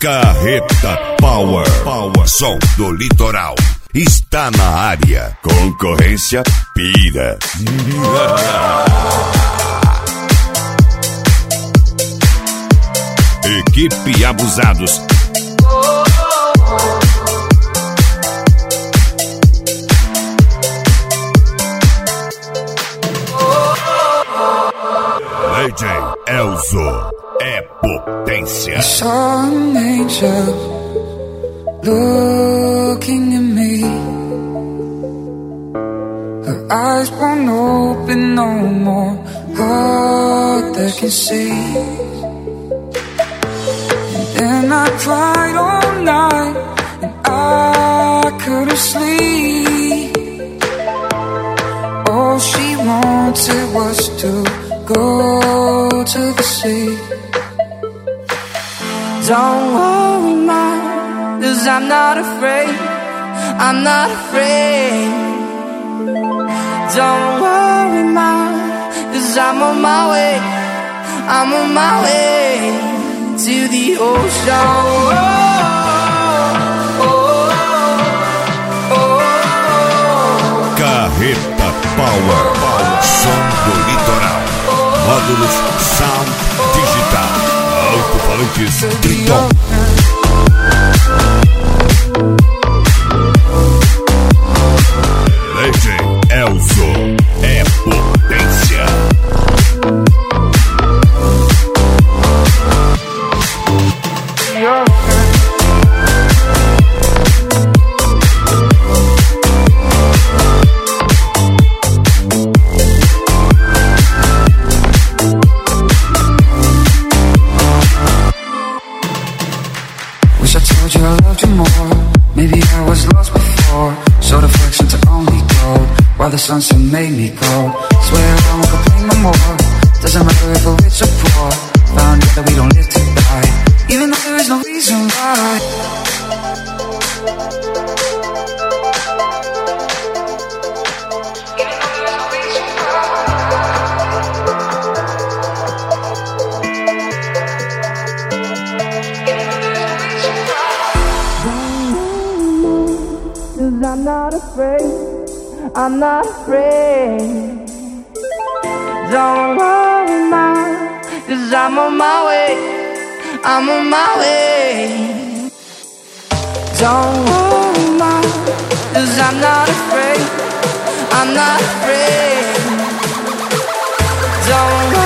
Carreta Power, som do litoral, está na área. Concorrência pira. Equipe Abusados. DJ Elzo é potência. I saw an angel looking at me. Her eyes won't open no more, heart that can see. And then I cried all night and I couldn't sleep. All she wanted was to go to the sea. Don't worry, ma, 'cause I'm not afraid. I'm not afraid. Don't worry, ma, 'cause I'm on my way. I'm on my way to the ocean. Carreta Power, som do litoral. Módulos Sound Digital. Alto-falantes Triton. DJ Elzo é potência. Wish I told you I loved you more. Maybe I was lost before. Showed affection to only gold, while the sunset made me cold. Swear I won't complain no more. Doesn't matter if we're rich or poor. Found out that we don't live to die, even though there is no reason why. I'm not afraid, I'm not afraid. Don't worry, ma, 'cause I'm on my way, I'm on my way. Don't worry, ma, 'cause I'm not afraid, I'm not afraid. Don't worry.